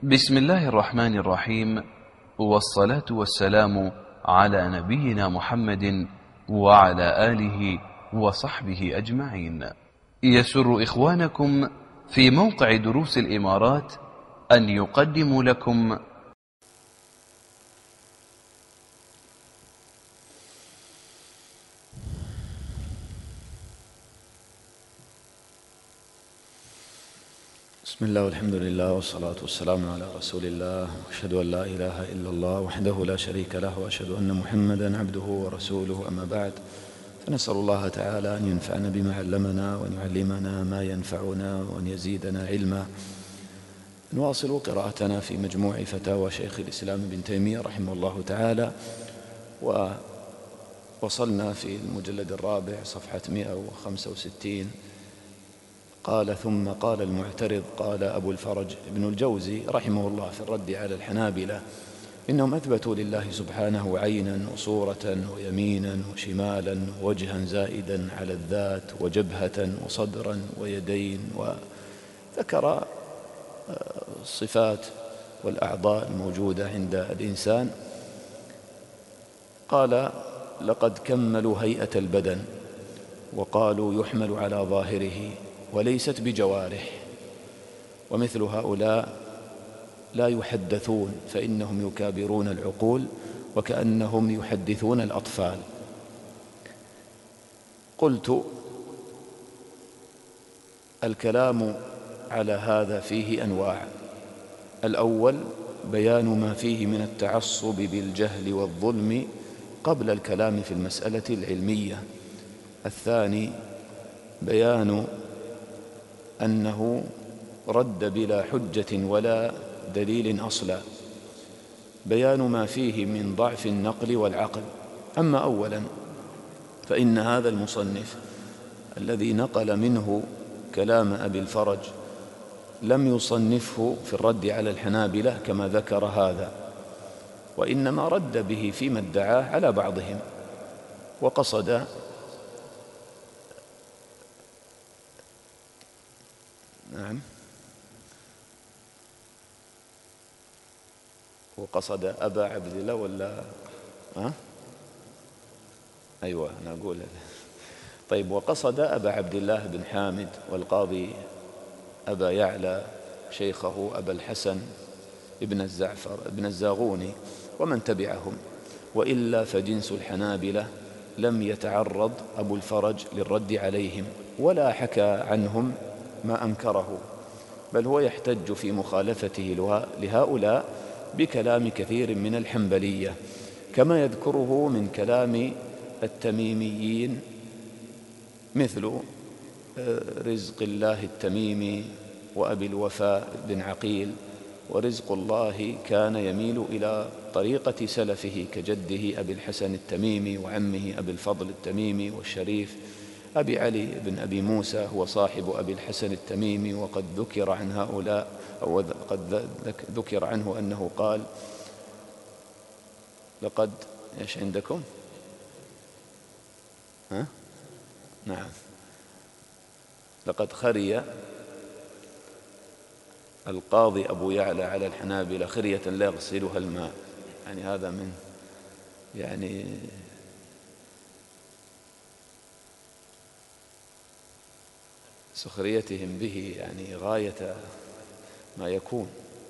بسم الله الرحمن الرحيم، والصلاة والسلام على نبينا محمد وعلى آله وصحبه أجمعين. يسر إخوانكم في موقع دروس الإمارات أن يقدموا لكم بسم الله والحمد لله والصلاة والسلام على رسول الله، وأشهد أن لا إله إلا الله وحده لا شريك له، وأشهد أن محمدا عبده ورسوله. أما بعد، فنسأل الله تعالى أن ينفعنا بما علمنا وأن يعلمنا ما ينفعنا وأن يزيدنا علما. نواصل قراءتنا في مجموع فتاوى شيخ الإسلام ابن تيمية رحمه الله تعالى، ووصلنا في المجلد الرابع صفحة 165. قال: ثم قال المعترض، قال أبو الفرج ابن الجوزي رحمه الله في الرد على الحنابلة: إنهم أثبتوا لله سبحانه عينا وصورة ويمينا وشمالا ووجها زائدا على الذات وجبهة وصدرا ويدين، وذكر الصفات والأعضاء الموجودة عند الإنسان. قال: لقد كملوا هيئة البدن وقالوا يحمل على ظاهره وليست بجوارح، ومثل هؤلاء لا يحدثون، فإنهم يكابرون العقول وكأنهم يحدثون الأطفال. قلت: الكلام على هذا فيه أنواع. الأول بيان ما فيه من التعصب بالجهل والظلم قبل الكلام في المسألة العلمية. الثاني بيان أنه رد بلا حجة ولا دليل أصلا، بيان ما فيه من ضعف النقل والعقل. أما أولا فإن هذا المصنف الذي نقل منه كلام أبي الفرج لم يصنفه في الرد على الحنابلة كما ذكر هذا، وإنما رد به فيما ادعاه على بعضهم، وقصد وقصد أبا عبد الله ولا أيوة أنا أقول. طيب، وقصد أبا عبد الله بن حامد والقاضي أبا يعلى شيخه أبا الحسن ابن الزعفر ابن الزاغوني ومن تبعهم، وإلا فجنس الحنابلة لم يتعرض أبو الفرج للرد عليهم ولا حكى عنهم ما أنكره، بل هو يحتج في مخالفته لهؤلاء بكلام كثير من الحنبلية، كما يذكره من كلام التميميين مثل رزق الله التميمي وأبي الوفاء بن عقيل. ورزق الله كان يميل إلى طريقة سلفه كجده أبي الحسن التميمي وعمه أبي الفضل التميمي والشريف أبي علي بن أبي موسى هو صاحب أبي الحسن التميمي. وقد ذكر عن هؤلاء أو قد ذكر عنه أنه قال: لقد إيش عندكم؟ نعم، لقد خري القاضي أبو يعلى على الحنابلة خرية لا يغسلها الماء. يعني هذا من سخريتهم به، يعني غاية ما يكون.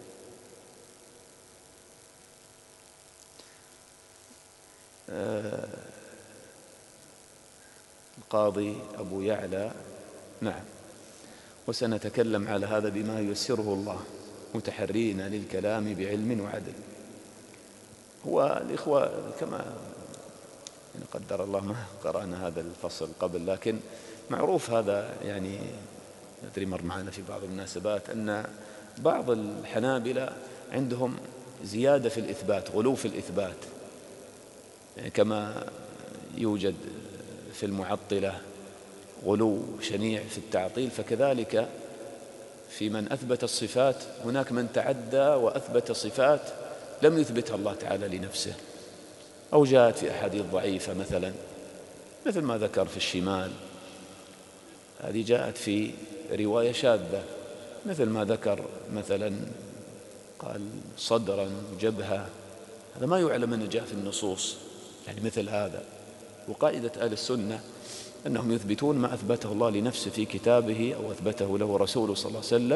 القاضي أبو يعلى، نعم. وسنتكلم على هذا بما ييسره الله، متحرين للكلام بعلم وعدل. هو الإخوة كما قدر الله ما قرأنا هذا الفصل قبل، لكن معروف هذا، يعني أدري مر معنا في بعض المناسبات أن بعض الحنابلة عندهم زيادة في الإثبات، غلو في الإثبات، يعني كما يوجد في المعطلة غلو شنيع في التعطيل، فكذلك في من أثبت الصفات هناك من تعدى وأثبت صفات لم يثبتها الله تعالى لنفسه، أو جاءت في أحاديث ضعيفة مثل ما ذكر في الشمال، هذه جاءت في رواية شاذة، مثل ما ذكر مثلا قال صدرا وجبهة، هذا ما يعلم أنه جاء في النصوص، يعني مثل هذا. وقاعدة أهل السنة أنهم يثبتون ما أثبته الله لنفسه في كتابه أو أثبته له رسوله صلى الله عليه وسلم،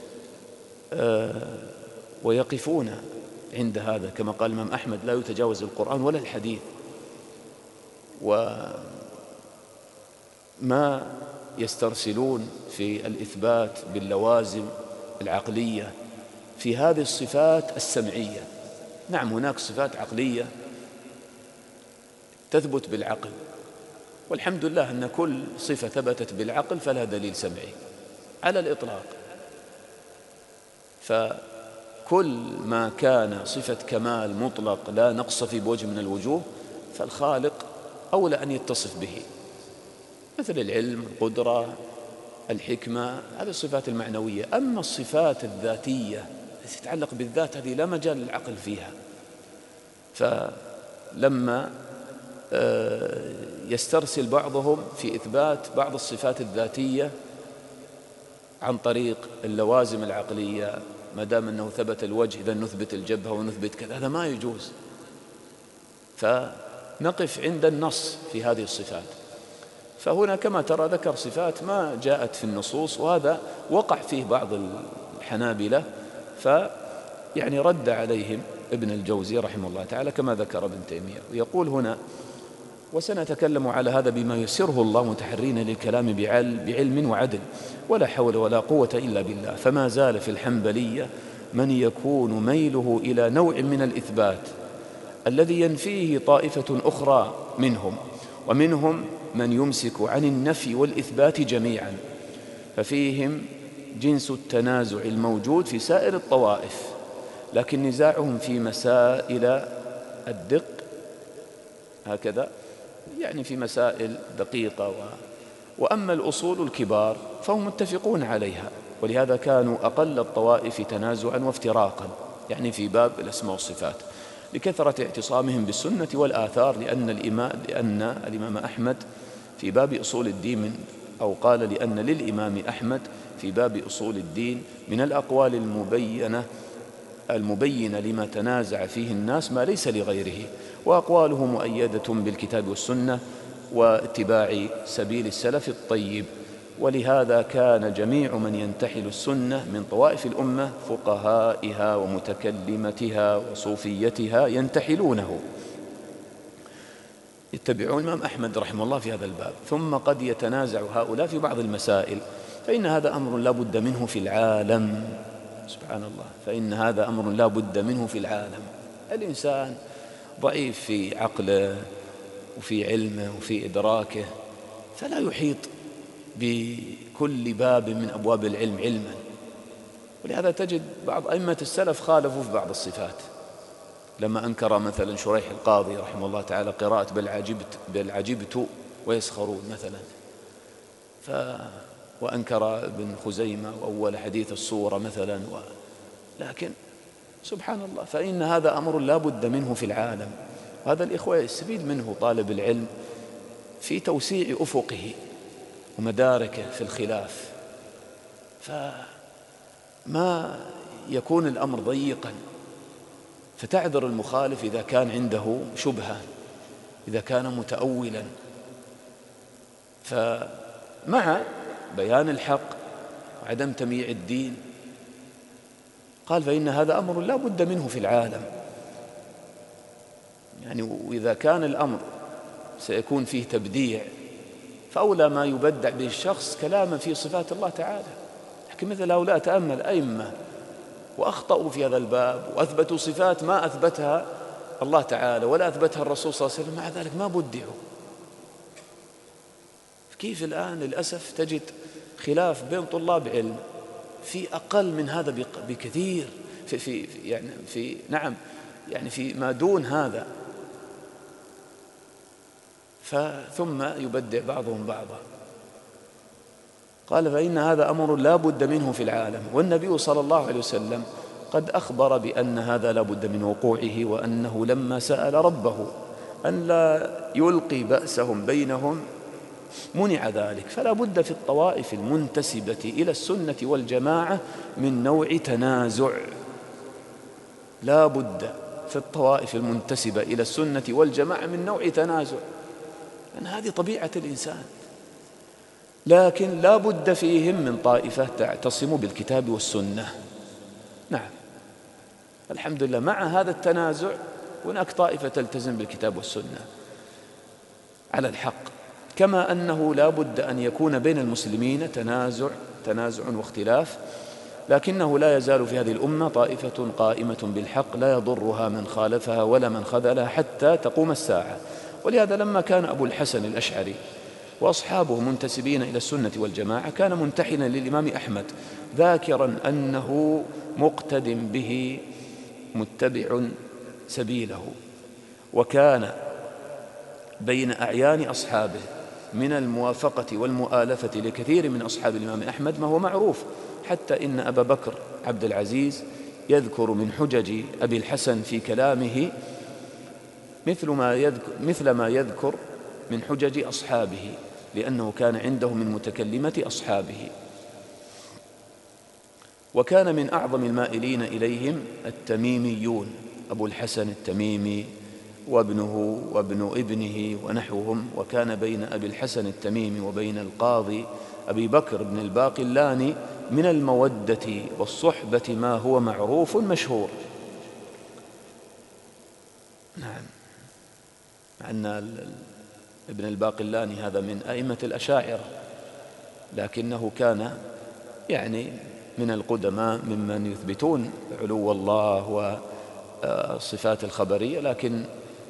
ويقفون عند هذا، كما قال الإمام أحمد لا يتجاوز القرآن ولا الحديث. وما يسترسلون في الإثبات باللوازم العقلية في هذه الصفات السمعية. نعم هناك صفات عقلية تثبت بالعقل، والحمد لله أن كل صفة ثبتت بالعقل فلها دليل سمعي على الإطلاق. فكل ما كان صفة كمال مطلق لا نقص في بوجه من الوجوه فالخالق أولى أن يتصف به، مثل العلم، القدرة، الحكمة، هذه الصفات المعنوية. أما الصفات الذاتية التي تتعلق بالذات هذه لا مجال للعقل فيها. فلما يسترسل بعضهم في إثبات بعض الصفات الذاتية عن طريق اللوازم العقلية، ما دام أنه ثبت الوجه إذا نثبت الجبهة ونثبت كذا، هذا ما يجوز. فنقف عند النص في هذه الصفات. فهنا كما ترى ذكر صفات ما جاءت في النصوص، وهذا وقع فيه بعض الحنابلة، فيعني رد عليهم ابن الجوزي رحمه الله تعالى كما ذكر ابن تيمية. ويقول هنا: وسنتكلم على هذا بما يسره الله متحرين للكلام بعلم وعدل، ولا حول ولا قوة إلا بالله. فما زال في الحنبلية من يكون ميله إلى نوع من الإثبات الذي ينفيه طائفة أخرى منهم، ومنهم من يمسك عن النفي والإثبات جميعا، ففيهم جنس التنازع الموجود في سائر الطوائف، لكن نزاعهم في مسائل الدق هكذا، يعني في مسائل دقيقة. وأما الأصول الكبار فهم متفقون عليها، ولهذا كانوا أقل الطوائف تنازعا وافتراقا، يعني في باب الأسماء والصفات، لكثرة اعتصامهم بالسنة والآثار. لأن الإمام أحمد في باب أصول الدين أو قال لأن للإمام أحمد في باب أصول الدين من الأقوال المبينة لما تنازع فيه الناس ما ليس لغيره، وأقواله مؤيدة بالكتاب والسنة واتباع سبيل السلف الطيب. ولهذا كان جميع من ينتحل السنة من طوائف الأمة، فقهائها ومتكلمتها وصوفيتها، ينتحلونه، يتبعون الإمام أحمد رحمه الله في هذا الباب. ثم قد يتنازع هؤلاء في بعض المسائل، فإن هذا أمر لا بد منه في العالم. سبحان الله، فإن هذا أمر لا بد منه في العالم. الإنسان ضعيف في عقله وفي علمه وفي إدراكه، فلا يحيط بكل باب من أبواب العلم علما. ولهذا تجد بعض أئمة السلف خالفوا في بعض الصفات، لما أنكر مثلا شريح القاضي رحمه الله تعالى قراءة بل عجبت ويسخرون مثلا، وأنكر ابن خزيمة وأول حديث الصورة مثلا. لكن سبحان الله، فإن هذا أمر لا بد منه في العالم، وهذا الإخوة يستفيد منه طالب العلم في توسيع أفقه ومداركه في الخلاف، فما يكون الأمر ضيقا، فتعذر المخالف إذا كان عنده شبهة، إذا كان متأولا. فمع بيان الحق وعدم تمييع الدين قال فإن هذا أمر لا بد منه في العالم، يعني وإذا كان الأمر سيكون فيه تبديع فأولى ما يبدع به الشخص كلاما في صفات الله تعالى. لكن مثل هؤلاء تأمل أئمة وأخطأوا في هذا الباب وأثبتوا صفات ما أثبتها الله تعالى ولا أثبتها الرسول صلى الله عليه وسلم، مع ذلك ما بدعوا. كيف الآن للأسف تجد خلاف بين طلاب علم في أقل من هذا بكثير، في ما دون هذا، ثم يبدع بعضهم بعضا. قال فإن هذا أمر لا بد منه في العالم، والنبي صلى الله عليه وسلم قد أخبر بأن هذا لا بد من وقوعه، وأنه لما سأل ربه أن لا يلقي بأسهم بينهم منع ذلك. فلا بد في الطوائف المنتسبة إلى السنة والجماعة من نوع تنازع، لا بد في الطوائف المنتسبة إلى السنة والجماعة من نوع تنازع، لأن هذه طبيعة الإنسان، لكن لا بد فيهم من طائفة تعتصم بالكتاب والسنة. نعم، الحمد لله مع هذا التنازع هناك طائفة تلتزم بالكتاب والسنة على الحق، كما أنه لا بد أن يكون بين المسلمين تنازع واختلاف، لكنه لا يزال في هذه الأمة طائفة قائمة بالحق لا يضرها من خالفها ولا من خذلها حتى تقوم الساعة. ولهذا لما كان أبو الحسن الأشعري وأصحابه منتسبين إلى السنة والجماعة كان منتحلا للإمام أحمد ذاكرا أنه مقتد به متبع سبيله، وكان بين أعيان أصحابه من الموافقة والمؤالفة لكثير من أصحاب الإمام أحمد ما هو معروف، حتى إن أبا بكر عبد العزيز يذكر من حجج أبي الحسن في كلامه مثل ما يذكر من حجج أصحابه، لأنه كان عنده من متكلمة أصحابه. وكان من أعظم المائلين إليهم التميميون، أبو الحسن التميمي وابنه وابن ابنه ونحوهم. وكان بين أبي الحسن التميمي وبين القاضي أبي بكر بن الباقلاني من المودة والصحبة ما هو معروف مشهور. نعم، مع أن ابن الباقلاني هذا من أئمة الأشاعرة، لكنه كان يعني من القدماء ممن يثبتون علو الله والصفات الخبرية، لكن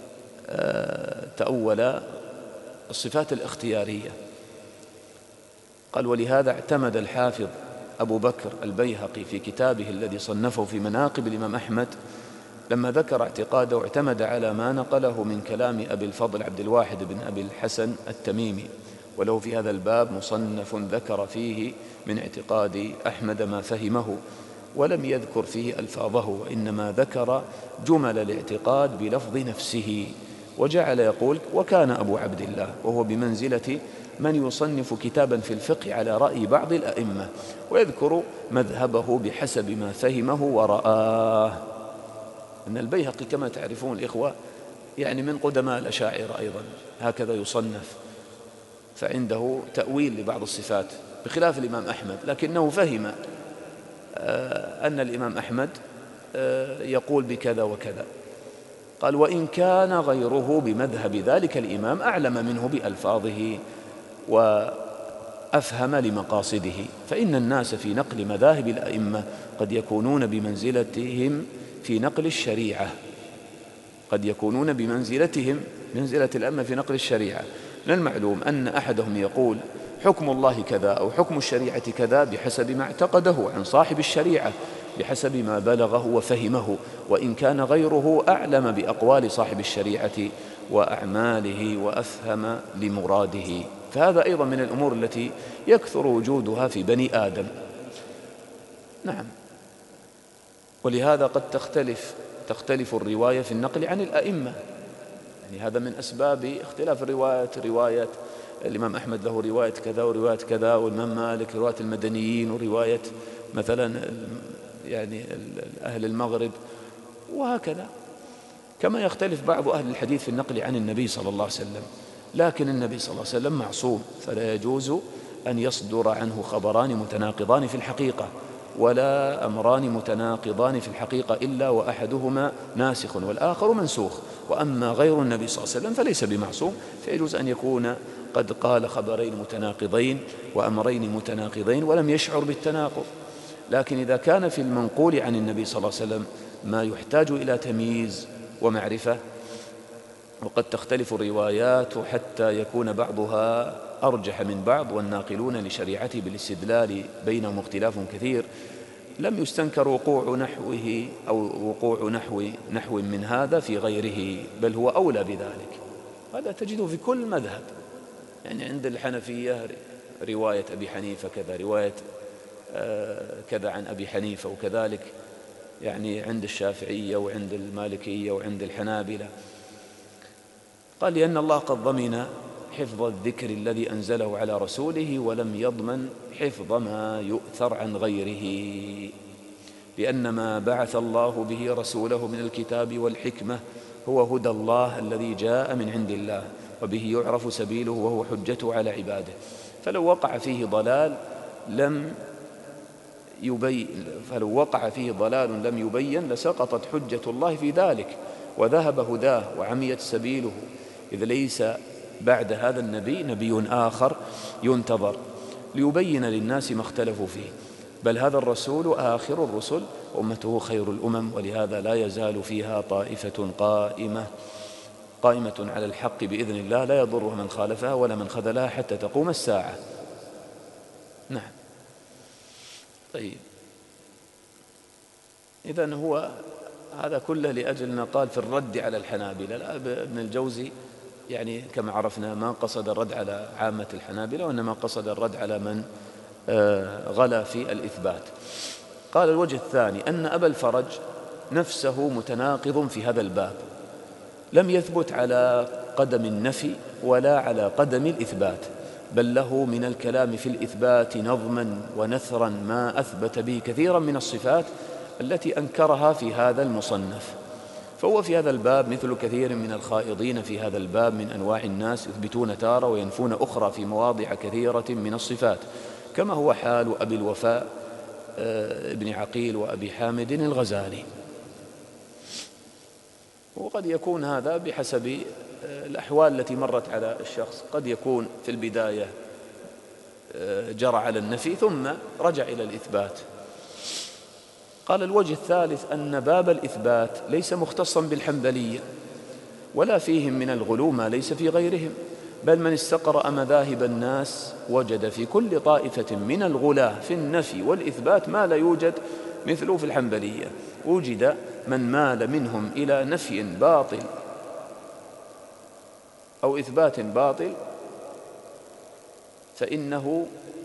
تأول الصفات الاختيارية. قال: ولهذا اعتمد الحافظ أبو بكر البيهقي في كتابه الذي صنفه في مناقب الإمام أحمد لما ذكر اعتقاده اعتمد على ما نقله من كلام أبي الفضل عبد الواحد بن أبي الحسن التميمي، وله في هذا الباب مصنف ذكر فيه من اعتقاد أحمد ما فهمه، ولم يذكر فيه ألفاظه، وإنما ذكر جمل الاعتقاد بلفظ نفسه، وجعل يقول: وكان أبو عبد الله، وهو بمنزلة من يصنف كتابا في الفقه على رأي بعض الأئمة ويذكر مذهبه بحسب ما فهمه ورآه. أن البيهقي كما تعرفون الإخوة يعني من قدماء الأشاعرة أيضا، هكذا يصنف، فعنده تأويل لبعض الصفات بخلاف الإمام أحمد، لكنه فهم أن الإمام أحمد يقول بكذا وكذا. قال: وإن كان غيره بمذهب ذلك الإمام أعلم منه بألفاظه وأفهم لمقاصده، فإن الناس في نقل مذاهب الأئمة قد يكونون بمنزلتهم في نقل الشريعة، قد يكونون بمنزلتهم منزلة الأئمة في نقل الشريعة. من المعلوم أن أحدهم يقول حكم الله كذا أو حكم الشريعة كذا بحسب ما اعتقده عن صاحب الشريعة، بحسب ما بلغه وفهمه، وإن كان غيره أعلم بأقوال صاحب الشريعة وأعماله وأفهم لمراده. فهذا أيضا من الأمور التي يكثر وجودها في بني آدم. نعم، ولهذا قد تختلف الرواية في النقل عن الأئمة، يعني هذا من أسباب اختلاف الروايات. رواية الإمام أحمد له رواية كذا ورواية كذا، والإمام مالك رواية المدنيين ورواية مثلا يعني أهل المغرب، وهكذا. كما يختلف بعض أهل الحديث في النقل عن النبي صلى الله عليه وسلم، لكن النبي صلى الله عليه وسلم معصوم، فلا يجوز أن يصدر عنه خبران متناقضان في الحقيقة، ولا أمران متناقضان في الحقيقة إلا وأحدهما ناسخ والآخر منسوخ. وأما غير النبي صلى الله عليه وسلم فليس بمعصوم، فيجوز أن يكون قد قال خبرين متناقضين وأمرين متناقضين ولم يشعر بالتناقض. لكن إذا كان في المنقول عن النبي صلى الله عليه وسلم ما يحتاج إلى تمييز ومعرفة، وقد تختلف الروايات حتى يكون بعضها أرجح من بعض، والناقلون لشريعته بالاستدلال بينهم اختلاف كثير، لم يستنكر وقوع نحوه أو وقوع نحو من هذا في غيره، بل هو أولى بذلك. هذا تجده في كل مذهب، يعني عند الحنفية رواية أبي حنيفة كذا، رواية كذا عن أبي حنيفة، وكذلك يعني عند الشافعية وعند المالكية وعند الحنابلة. قال: لأن الله قد ضمن حفظ الذكر الذي أنزله على رسوله ولم يضمن حفظ ما يؤثر عن غيره. بأن ما بعث الله به رسوله من الكتاب والحكمة هو هدى الله الذي جاء من عند الله، وبه يعرف سبيله وهو حجته على عباده. فلو وقع فيه ضلال لم يبين لسقطت حجة الله في ذلك وذهب هداه وعميت سبيله، إذ ليس بعد هذا النبي نبي آخر ينتظر ليبين للناس ما اختلفوا فيه، بل هذا الرسول آخر الرسل، أمته خير الأمم، ولهذا لا يزال فيها طائفة قائمة على الحق بإذن الله، لا يضرها من خالفها ولا من خذلها حتى تقوم الساعة. نعم. طيب، إذن هو هذا كله لأجل قال في الرد على الحنابلة. ابن الجوزي يعني كما عرفنا ما قصد الرد على عامة الحنابلة، وإنما قصد الرد على من غلا في الإثبات. قال الوجه الثاني أن أبا الفرج نفسه متناقض في هذا الباب، لم يثبت على قدم النفي ولا على قدم الإثبات، بل له من الكلام في الإثبات نظما ونثرا ما أثبت به كثيرا من الصفات التي أنكرها في هذا المصنف. فهو في هذا الباب مثل كثير من الخائضين في هذا الباب من أنواع الناس، يثبتون تارة وينفون أخرى في مواضع كثيرة من الصفات، كما هو حال أبي الوفاء ابن عقيل وأبي حامد الغزالي. وقد يكون هذا بحسب الأحوال التي مرت على الشخص، قد يكون في البداية جرى على النفي ثم رجع إلى الإثبات. قال الوجه الثالث أن باب الإثبات ليس مختصا بالحنبلية ولا فيهم من الغلو ما ليس في غيرهم، بل من استقرأ مذاهب الناس وجد في كل طائفة من الغلاة في النفي والإثبات ما لا يوجد مثله في الحنبلية. وجد من مال منهم إلى نفي باطل أو إثبات باطل فإنه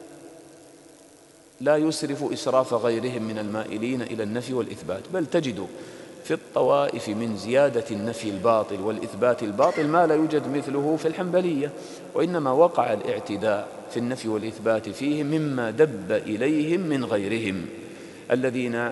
لا يسرف إسراف غيرهم من المائلين إلى النفي والإثبات، بل تجد في الطوائف من زيادة النفي الباطل والإثبات الباطل ما لا يوجد مثله في الحنبلية، وإنما وقع الاعتداء في النفي والإثبات فيهم مما دب إليهم من غيرهم الذين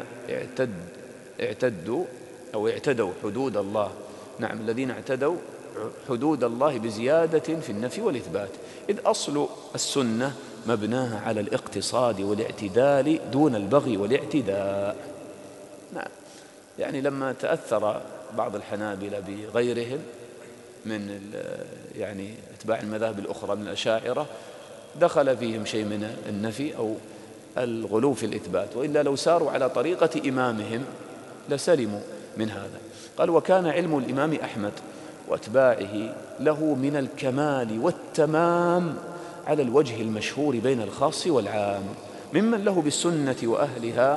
اعتدوا حدود الله. نعم، الذين اعتدوا حدود الله بزيادة في النفي والإثبات، إذ أصل السنة مبناها على الاقتصاد والاعتدال دون البغي والاعتداء. نعم، يعني لما تأثر بعض الحنابلة بغيرهم من يعني اتباع المذاهب الأخرى من الأشاعرة دخل فيهم شيء من النفي أو الغلو في الإثبات، وإلا لو ساروا على طريقة إمامهم لسلموا من هذا. قال وكان علم الإمام أحمد واتباعه له من الكمال والتمام على الوجه المشهور بين الخاص والعام، ممن له بالسنة وأهلها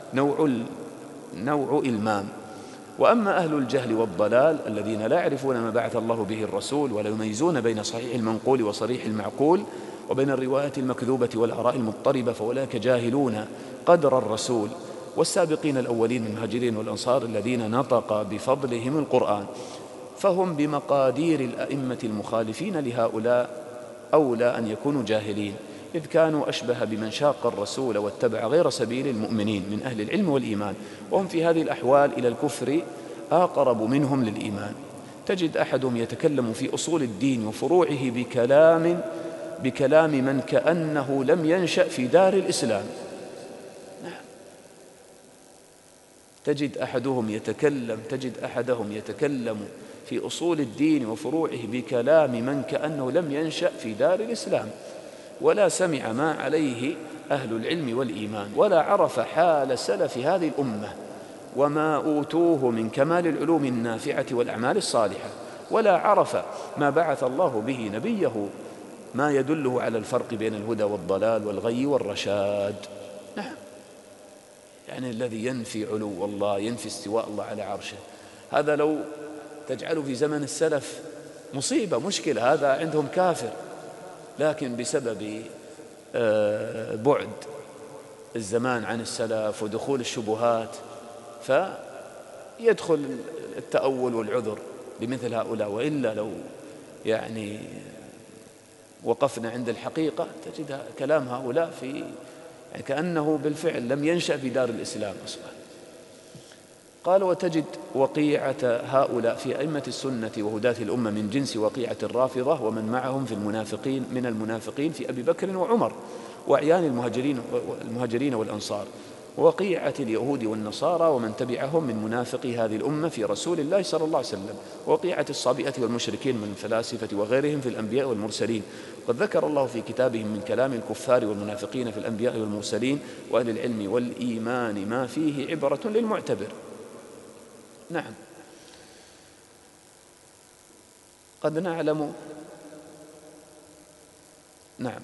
نوع إلمام. وأما أهل الجهل والضلال الذين لا يعرفون ما بعث الله به الرسول ولا يميزون بين صحيح المنقول وصريح المعقول وبين الروايات المكذوبة والآراء المضطربة، فأولئك جاهلون قدر الرسول والسابقين الأولين من المهاجرين والأنصار الذين نطق بفضلهم القرآن، فهم بمقادير الأئمة المخالفين لهؤلاء أولى أن يكونوا جاهلين، إذ كانوا أشبه بمن شاق الرسول واتبع غير سبيل المؤمنين من أهل العلم والإيمان، وهم في هذه الأحوال إلى الكفر أقرب منهم للإيمان. تجد أحدهم يتكلم في أصول الدين وفروعه بكلام من كأنه لم ينشأ في دار الإسلام. تجد أحدهم يتكلم في أصول الدين وفروعه بكلام من كأنه لم ينشأ في دار الإسلام، ولا سمع ما عليه أهل العلم والإيمان، ولا عرف حال سلف هذه الأمة وما أوتوه من كمال العلوم النافعة والأعمال الصالحة، ولا عرف ما بعث الله به نبيه ما يدله على الفرق بين الهدى والضلال والغي والرشاد. نعم، يعني الذي ينفي علو الله، ينفي استواء الله على عرشه، هذا لو تجعله في زمن السلف مصيبة مشكلة، هذا عندهم كافر، لكن بسبب بعد الزمان عن السلف ودخول الشبهات فيدخل التأول والعذر لمثل هؤلاء. وإلا لو يعني وقفنا عند الحقيقة تجد كلام هؤلاء في يعني كأنه بالفعل لم ينشأ في دار الإسلام أصلا. قال وتجد وقيعة هؤلاء في أئمة السنة وهداة الأمة من جنس وقيعة الرافضة ومن معهم في المنافقين من المنافقين في أبي بكر وعمر وأعيان المهاجرين والأنصار، وقيعة اليهود والنصارى ومن تبعهم من منافقي هذه الأمة في رسول الله صلى الله عليه وسلم، وقيعة الصابئة والمشركين من الفلاسفة وغيرهم في الأنبياء والمرسلين. قد ذكر الله في كتابهم من كلام الكفار والمنافقين في الأنبياء والمرسلين وأهل العلم والإيمان ما فيه عبرة للمعتبر. نعم، قد نعلم. نعم،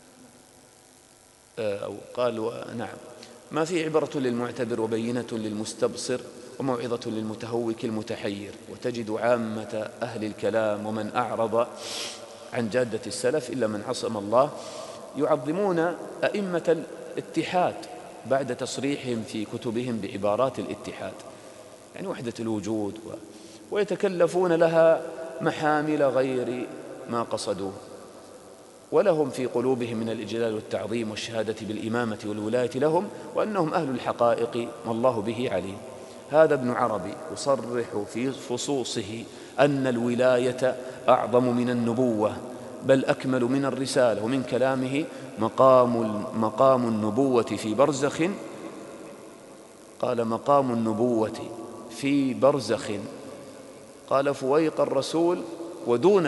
أو قال نعم، ما في عبرة للمعتبر وبينة للمستبصر وموعظة للمتهوك المتحير. وتجد عامة أهل الكلام ومن أعرض عن جادة السلف إلا من عصم الله يعظمون أئمة الاتحاد بعد تصريحهم في كتبهم بعبارات الاتحاد، يعني وحدة الوجود، ويتكلفون لها محامل غير ما قصدوه، ولهم في قلوبهم من الإجلال والتعظيم والشهادة بالإمامة والولاية لهم وأنهم أهل الحقائق والله به عليم. هذا ابن عربي يصرح في فصوصه أن الولاية أعظم من النبوة بل أكمل من الرسالة، ومن كلامه مقام النبوة في برزخ، قال مقام النبوة في برزخ، قال فويق الرسول ودون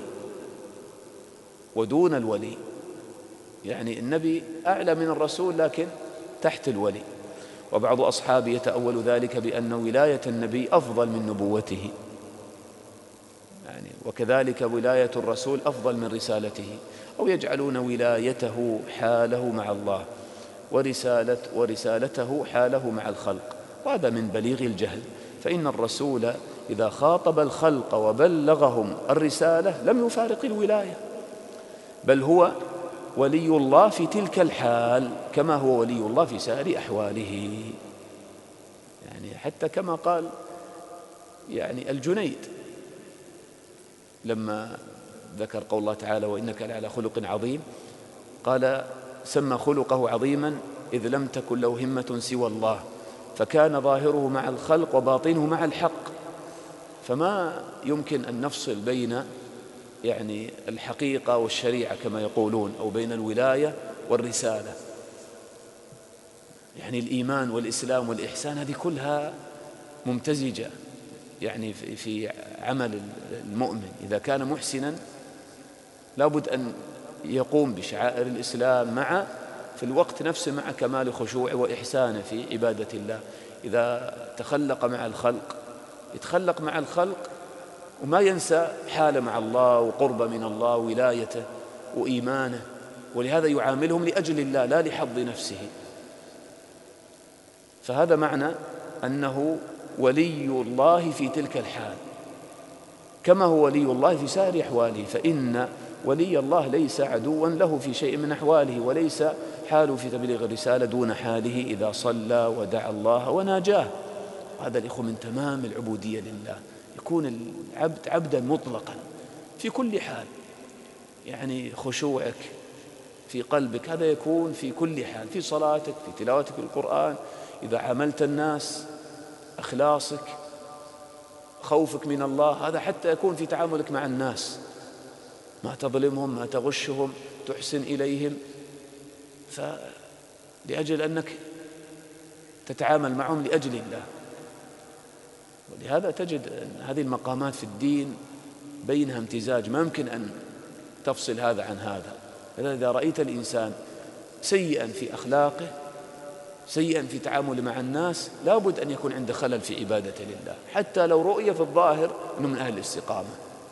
الولي، يعني النبي أعلى من الرسول لكن تحت الولي. وبعض أصحابه يتأول ذلك بأن ولاية النبي أفضل من نبوته، يعني وكذلك ولاية الرسول أفضل من رسالته، أو يجعلون ولايته حاله مع الله ورسالته حاله مع الخلق، وهذا من بليغ الجهل. فإن الرسول إذا خاطب الخلق وبلغهم الرسالة لم يفارق الولاية، بل هو ولي الله في تلك الحال كما هو ولي الله في سائر أحواله، يعني حتى كما قال يعني الجنيد لما ذكر قول الله تعالى وإنك لعلى خلق عظيم، قال سمى خلقه عظيما إذ لم تكن له همة سوى الله، فكان ظاهره مع الخلق وباطنه مع الحق، فما يمكن أن نفصل بين يعني الحقيقة والشريعة كما يقولون، أو بين الولاية والرسالة. يعني الإيمان والإسلام والإحسان هذه كلها ممتزجة يعني في عمل المؤمن. إذا كان محسنا لابد أن يقوم بشعائر الإسلام في الوقت نفسه مع كمال خشوع وإحسانه في عبادة الله. إذا تخلق مع الخلق يتخلق مع الخلق وما ينسى حاله مع الله وقربه من الله وولايته وإيمانه، ولهذا يعاملهم لأجل الله لا لحظ نفسه. فهذا معنى أنه ولي الله في تلك الحال كما هو ولي الله في سائر أحواله، فإن ولي الله ليس عدوا له في شيء من أحواله، وليس حاله في تبليغ الرسالة دون حاله إذا صلى ودعا الله وناجاه. وهذا الإخوة من تمام العبودية لله، يكون العبد عبدا مطلقا في كل حال، يعني خشوعك في قلبك هذا يكون في كل حال، في صلاتك، في تلاوتك للقرآن، إذا عاملت الناس، أخلاصك، خوفك من الله، هذا حتى يكون في تعاملك مع الناس، ما تظلمهم، ما تغشهم، تحسن إليهم، لأجل أنك تتعامل معهم لأجل الله. ولهذا تجد أن هذه المقامات في الدين بينها امتزاج، ما يمكن أن تفصل هذا عن هذا. إذا رأيت الإنسان سيئا في أخلاقه، سيئا في تعامله مع الناس، لابد أن يكون عنده خلل في عبادته لله، حتى لو رؤية في الظاهر أنه من أهل الاستقامة.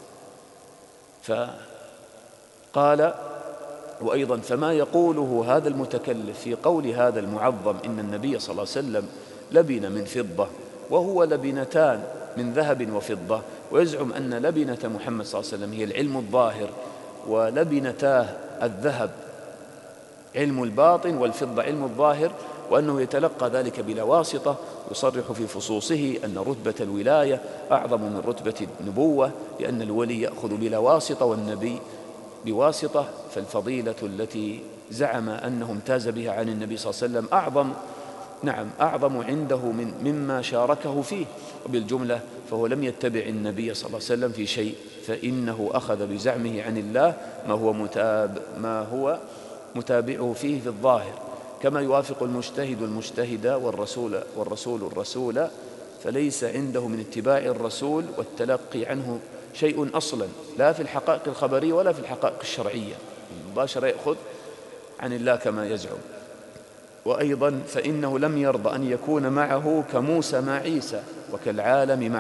فقال وأيضا فما يقوله هذا المتكلف في قول هذا المعظم إن النبي صلى الله عليه وسلم لبن من فضة وهو لبنتان من ذهب وفضة، ويزعم أن لبنة محمد صلى الله عليه وسلم هي العلم الظاهر، ولبنتاه الذهب علم الباطن والفضة علم الظاهر، وأنه يتلقى ذلك بلا واسطة. يصرح في فصوصه أن رتبة الولاية أعظم من رتبة النبوة، لأن الولي يأخذ بلا واسطة والنبي بواسطة، فالفضيلة التي زعم أنه امتاز بها عن النبي صلى الله عليه وسلم أعظم نعم أعظم عنده مما شاركه فيه. وبالجملة فهو لم يتبع النبي صلى الله عليه وسلم في شيء، فإنه أخذ بزعمه عن الله ما هو متابعه فيه في الظاهر، كما يوافق المجتهد المجتهد والرسول الرسول، فليس عنده من اتباع الرسول والتلقي عنه شيء أصلا، لا في الحقائق الخبرية ولا في الحقائق الشرعية، مباشرة يأخذ عن الله كما يزعم. وأيضا فإنه لم يرضى أن يكون معه كموسى مع عيسى، وكالعالم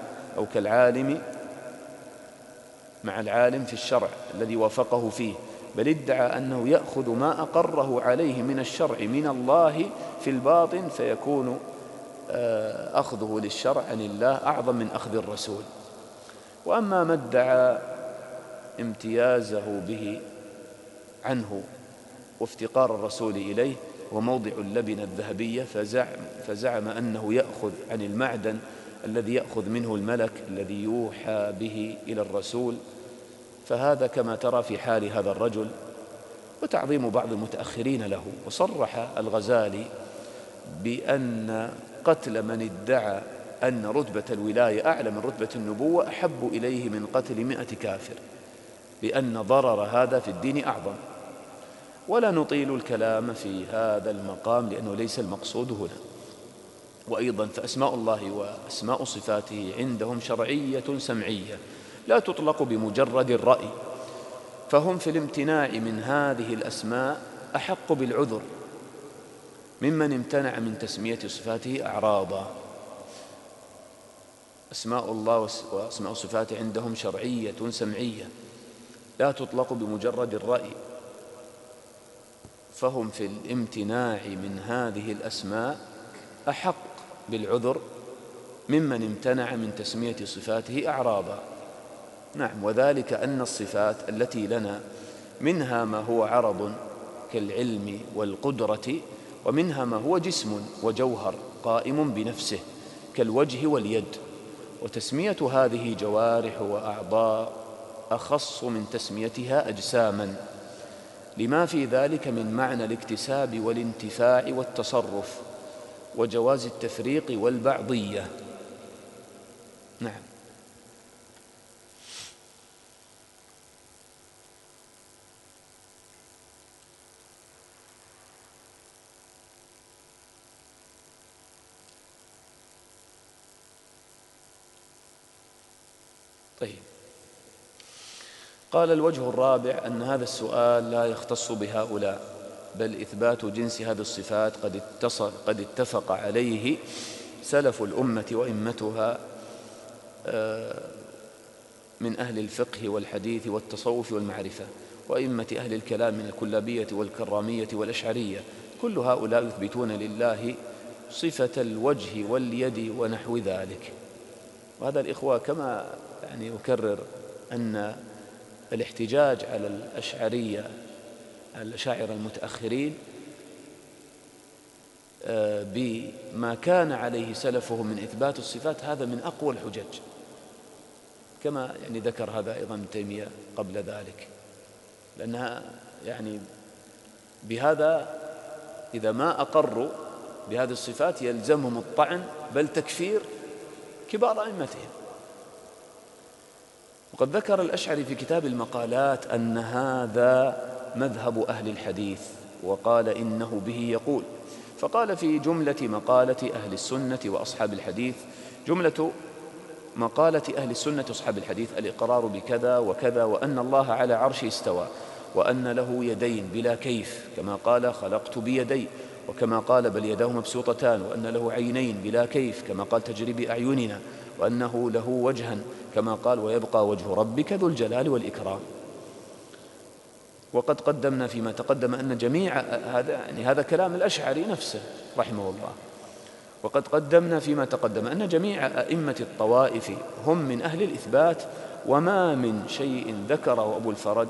مع العالم في الشرع الذي وافقه فيه، بل ادعى أنه يأخذ ما أقره عليه من الشرع من الله في الباطن، فيكون أخذه للشرع عن الله أعظم من أخذ الرسول. وأما ما ادعى امتيازه به عنه وافتقار الرسول إليه وموضع اللبنة الذهبية، فزعم أنه يأخذ عن المعدن الذي يأخذ منه الملك الذي يوحى به إلى الرسول، فهذا كما ترى في حال هذا الرجل وتعظيم بعض المتأخرين له. وصرح الغزالي بأن قتل من ادعى أن رتبة الولاية أعلى من رتبة النبوة أحب إليه من قتل 100 كافر، لأن ضرر هذا في الدين أعظم. ولا نطيل الكلام في هذا المقام لأنه ليس المقصود هنا. وأيضا فأسماء الله وأسماء صفاته عندهم شرعية سمعية لا تطلق بمجرد الرأي، فهم في الامتناع من هذه الأسماء أحق بالعذر ممن امتنع من تسمية صفاته أعراضا. أسماء الله وأسماء صفاته عندهم شرعية سمعية لا تطلق بمجرد الرأي، فهم في الامتناع من هذه الأسماء أحق بالعذر ممن امتنع من تسمية صفاته أعراضا. نعم، وذلك أن الصفات التي لنا منها ما هو عرض كالعلم والقدرة، ومنها ما هو جسم وجوهر قائم بنفسه كالوجه واليد، وتسمية هذه جوارح وأعضاء أخص من تسميتها أجساما، لما في ذلك من معنى الاكتساب والانتفاع والتصرف وجواز التفريق والبعضية. نعم. طيب، قال الوجه الرابع أن هذا السؤال لا يختص بهؤلاء، بل إثبات جنس هذه الصفات قد اتفق عليه سلف الأمة وإمتها من أهل الفقه والحديث والتصوف والمعرفة، وإمة أهل الكلام من الكلابية والكرامية والأشعرية، كل هؤلاء يثبتون لله صفة الوجه واليد ونحو ذلك. وهذا الإخوة كما أكرر أن الاحتجاج على الأشاعرة المتأخرين بما كان عليه سلفهم من إثبات الصفات هذا من أقوى الحجج، كما ذكر هذا أيضا ابن تيمية قبل ذلك، لأنها بهذا إذا ما أقروا بهذه الصفات يلزمهم الطعن بل تكفير كبار أئمتهم. وقد ذكر الأشعري في كتاب المقالات أن هذا مذهب أهل الحديث، وقال إنه به يقول، فقال في جملة مقالة أهل السنة وأصحاب الحديث، جملة مقالة أهل السنة وأصحاب الحديث الإقرار بكذا وكذا، وأن الله على عرشه استوى، وأن له يدين بلا كيف كما قال خلقت بيدي، وكما قال بل يداه مبسوطتان، وأن له عينين بلا كيف كما قال تجري بأعيننا، وأنه له وجها كما قال ويبقى وجه ربك ذو الجلال والإكرام. وقد قدمنا فيما تقدم أن جميع هذا كلام الأشعري نفسه رحمه الله، وقد قدمنا فيما تقدم أن جميع أئمة الطوائف هم من أهل الإثبات، وما من شيء ذكره أبو الفرج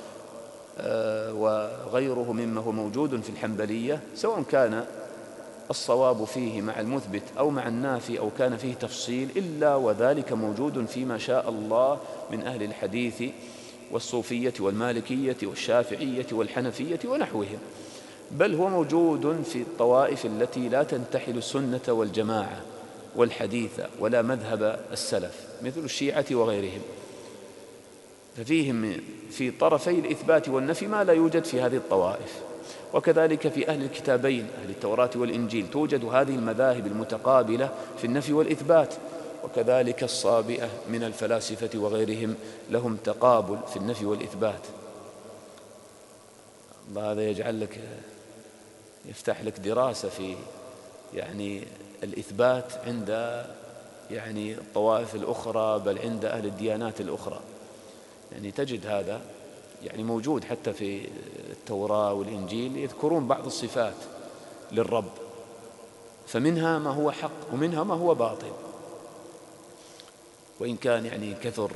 وغيره مما هو موجود في الحنبلية، سواء كان الصواب فيه مع المثبت أو مع النافي أو كان فيه تفصيل، إلا وذلك موجود فيما شاء الله من أهل الحديث والصوفية والمالكية والشافعية والحنفية ونحوهم. بل هو موجود في الطوائف التي لا تنتحل السنة والجماعة والحديث ولا مذهب السلف مثل الشيعة وغيرهم، ففيهم في طرفي الإثبات والنفي ما لا يوجد في هذه الطوائف. وكذلك في أهل الكتابين أهل التوراة والإنجيل توجد هذه المذاهب المتقابلة في النفي والإثبات. وكذلك الصابئة من الفلاسفة وغيرهم لهم تقابل في النفي والإثبات. الله هذا يجعل لك يفتح لك دراسة في الإثبات عند الطوائف الأخرى، بل عند أهل الديانات الأخرى. تجد هذا موجود حتى في التوراة والإنجيل، يذكرون بعض الصفات للرب، فمنها ما هو حق ومنها ما هو باطل، وإن كان كثر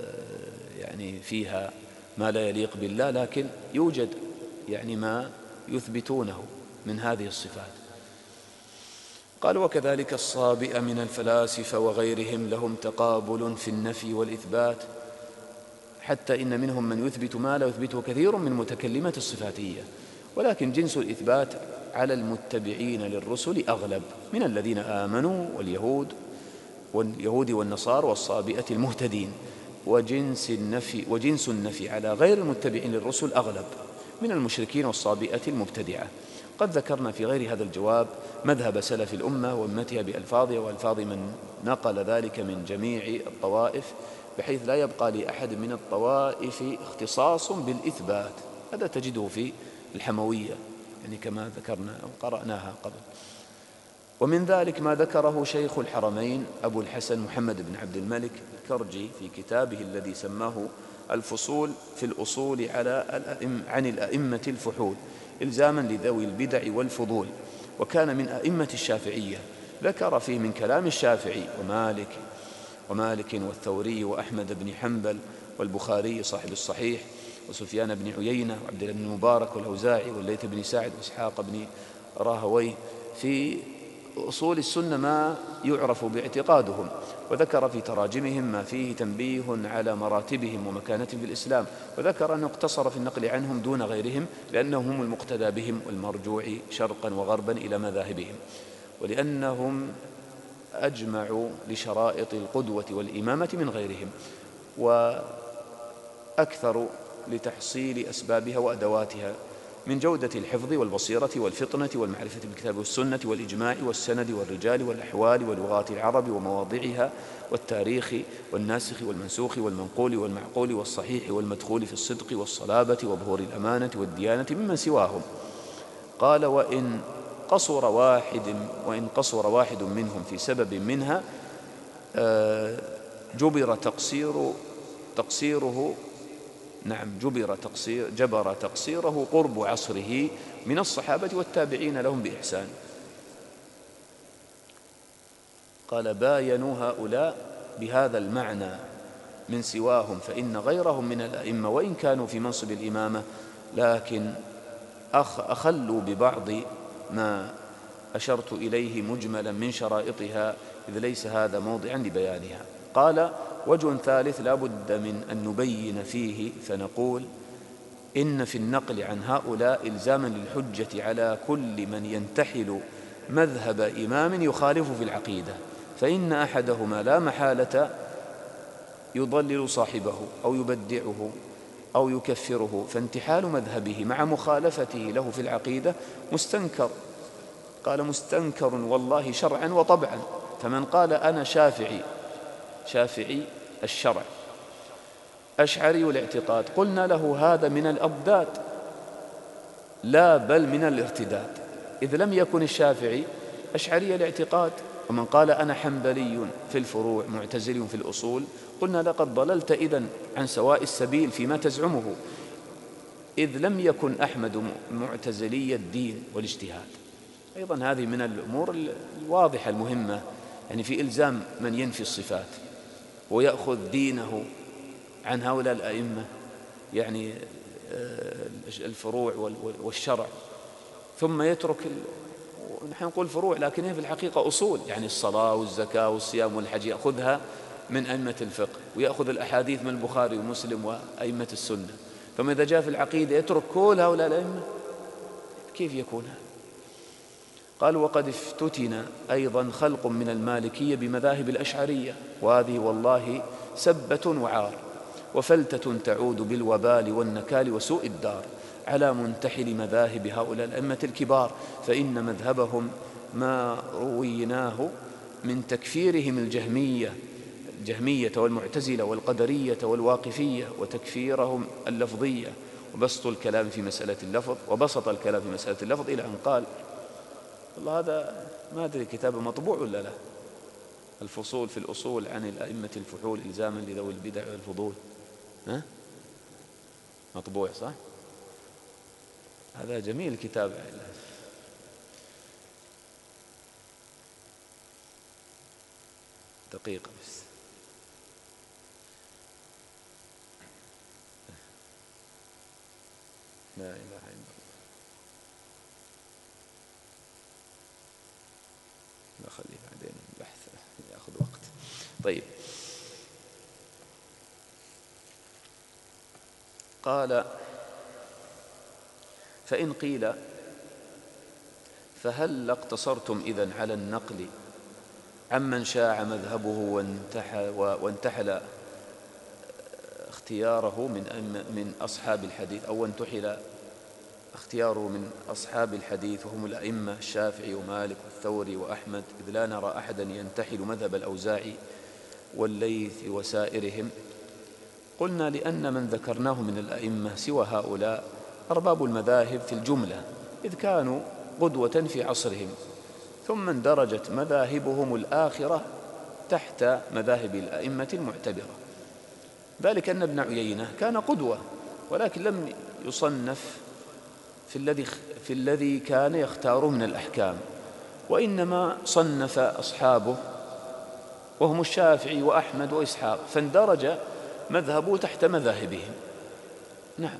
فيها ما لا يليق بالله، لكن يوجد ما يثبتونه من هذه الصفات. قال: وكذلك الصابئة من الفلاسفة وغيرهم لهم تقابل في النفي والإثبات، حتى إن منهم من يثبت ما لا يثبته كثير من متكلمة الصفاتية، ولكن جنس الإثبات على المتبعين للرسل أغلب من الذين آمنوا واليهود والنصارى والصابئة المهتدين، وجنس النفي على غير المتبعين للرسل أغلب من المشركين والصابئة المبتدعة. قد ذكرنا في غير هذا الجواب مذهب سلف الأمة وأمتها بألفاظها وألفاظ من نقل ذلك من جميع الطوائف، بحيث لا يبقى لأحد من الطوائف اختصاص بالإثبات. هذا تجده في الحموية كما ذكرنا وقرأناها قبل. ومن ذلك ما ذكره شيخ الحرمين أبو الحسن محمد بن عبد الملك الكرجي في كتابه الذي سماه الفصول في الأصول عن الأئمة الفحول إلزاما لذوي البدع والفضول، وكان من أئمة الشافعية. ذكر فيه من كلام الشافعي ومالك والثوري وأحمد بن حنبل والبخاري صاحب الصحيح وسفيان بن عيينة وعبد الله بن المبارك والأوزاعي والليث بن سعد وإسحاق بن راهويه في أصول السنة ما يعرف باعتقادهم، وذكر في تراجمهم ما فيه تنبيه على مراتبهم ومكانتهم في الإسلام، وذكر أنه اقتصر في النقل عنهم دون غيرهم لأنهم هم المقتدى بهم والمرجوع شرقا وغربا إلى مذاهبهم، ولأنهم أجمعوا لشرائط القدوة والإمامة من غيرهم، وأكثر لتحصيل أسبابها وأدواتها من جودة الحفظ والبصيرة والفطنة والمعرفة بالكتاب والسنة والإجماع والسند والرجال والأحوال ولغات العرب ومواضعها والتاريخ والناسخ والمنسوخ والمنقول والمعقول والصحيح والمدخول في الصدق والصلابة وظهور الأمانة والديانة ممن سواهم. قال: وإن قصر واحد منهم في سبب منها جبر تقصيره قرب عصره من الصحابة والتابعين لهم بإحسان. قال: باينوا هؤلاء بهذا المعنى من سواهم، فإن غيرهم من الأئمة وإن كانوا في منصب الإمامة لكن أخلوا ببعض ما أشرت إليه مجملا من شرائطها، إذ ليس هذا موضعا لبيانها. قال: وجه ثالث لا بد من أن نبين فيه، فنقول إن في النقل عن هؤلاء إلزاما للحجة على كل من ينتحل مذهب إمام يخالف في العقيدة، فإن أحدهما لا محالة يضلل صاحبه أو يبدعه أو يكفره، فانتحال مذهبه مع مخالفته له في العقيدة مستنكر. قال: مستنكر والله شرعا وطبعا. فمن قال أنا شافعي الشرع أشعري الاعتقاد، قلنا له هذا من الأضداد لا بل من الارتداد، إذ لم يكن الشافعي أشعري الاعتقاد. ومن قال أنا حنبلي في الفروع معتزلي في الأصول، قلنا لقد ضللت إذن عن سواء السبيل فيما تزعمه، إذ لم يكن أحمد معتزلي الدين والاجتهاد. أيضا هذه من الأمور الواضحة المهمة في إلزام من ينفي الصفات ويأخذ دينه عن هؤلاء الأئمة الفروع والشرع، ثم يترك نحن نقول فروع لكن هي في الحقيقة أصول، الصلاة والزكاة والصيام والحج يأخذها من أئمة الفقه، ويأخذ الأحاديث من البخاري ومسلم وأئمة السنة. ثم إذا جاء في العقيدة يترك كل هؤلاء الأئمة، كيف يكون هذا؟ قال وقد افتتن أيضا خلق من المالكية بمذاهب الأشعرية، وهذه والله سبة وعار وفلتة تعود بالوبال والنكال وسوء الدار على منتحل مذاهب هؤلاء الأئمة الكبار، فإن مذهبهم ما رويناه من تكفيرهم الجهمية والمعتزلة والقدرية والواقفية، وتكفيرهم اللفظية، وبسط الكلام في مسألة اللفظ، وبسط الكلام في مسألة اللفظ إلى أن قال، والله هذا ما أدري كتابه مطبوع ولا لا، الفصول في الأصول عن الأئمة الفحول إلزاما لذوي البدع والفضول، مطبوع صح؟ هذا جميل كتاب، دقيقة بس. لا إله إلا الله. لا خليه بعدين البحث يأخذ وقت. طيب، قال فإن قيل فهل اقتصرتم إذن على النقل عمن شاع مذهبه وانتحل اختياره من أصحاب الحديث، أو انتحل اختياره من أصحاب الحديث وهم الأئمة الشافعي ومالك والثوري وأحمد، إذ لا نرى أحدا ينتحل مذهب الأوزاعي والليث وسائرهم؟ قلنا لأن من ذكرناه من الأئمة سوى هؤلاء أرباب المذاهب في الجملة، إذ كانوا قدوة في عصرهم، ثم اندرجت مذاهبهم الآخرة تحت مذاهب الأئمة المعتبرة. ذلك أن ابن عيينة كان قدوة، ولكن لم يصنف في الذي كان يختاره من الأحكام، وإنما صنف أصحابه وهم الشافعي وأحمد وإسحاق، فاندرج مذهبه تحت مذاهبهم. نعم.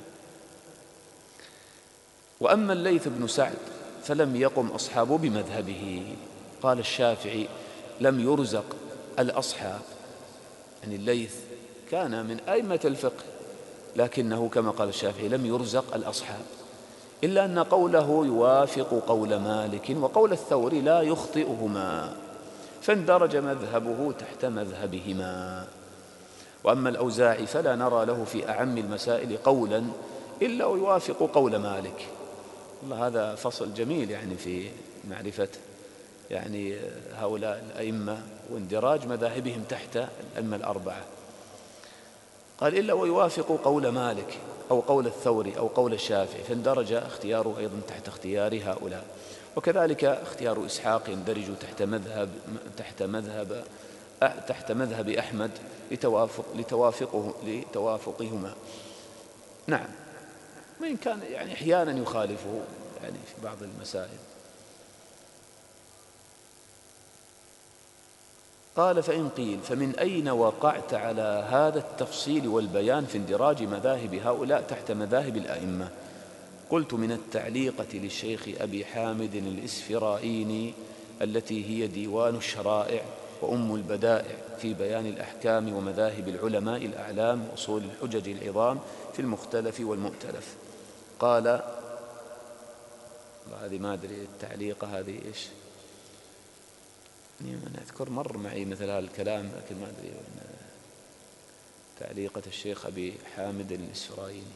وأما الليث بن سعد فلم يقم أصحابه بمذهبه. قال الشافعي لم يرزق الأصحاب، يعني الليث كان من أئمة الفقه، لكنه كما قال الشافعي لم يرزق الأصحاب، إلا أن قوله يوافق قول مالك وقول الثوري لا يخطئهما، فاندرج مذهبه تحت مذهبهما. وأما الأوزاعي فلا نرى له في أعم المسائل قولا إلا ويوافق قول مالك. والله هذا فصل جميل يعني في معرفة يعني هؤلاء الأئمة واندراج مذاهبهم تحت الأئمة الأربعة. قال إلا ويوافق قول مالك أو قول الثوري أو قول الشافعي، فاندرج اختياره أيضا تحت اختيار هؤلاء. وكذلك اختيار إسحاق يندرج تحت مذهب أحمد لتوافقهما. نعم، وإن كان يعني أحيانا يخالفه يعني في بعض المسائل. قال فإن قيل فمن أين وقعت على هذا التفصيل والبيان في اندراج مذاهب هؤلاء تحت مذاهب الأئمة؟ قلت من التعليقة للشيخ أبي حامد الإسفرايني التي هي ديوان الشرائع وأم البدائع في بيان الأحكام ومذاهب العلماء الأعلام وأصول الحجج العظام في المختلف والمؤتلف. قال هذه ما أدري التعليقة هذه إيش، أنا أذكر مر معي مثل هذا الكلام، لكن ما أدري تعليقة الشيخ أبي حامد الإسفرايني.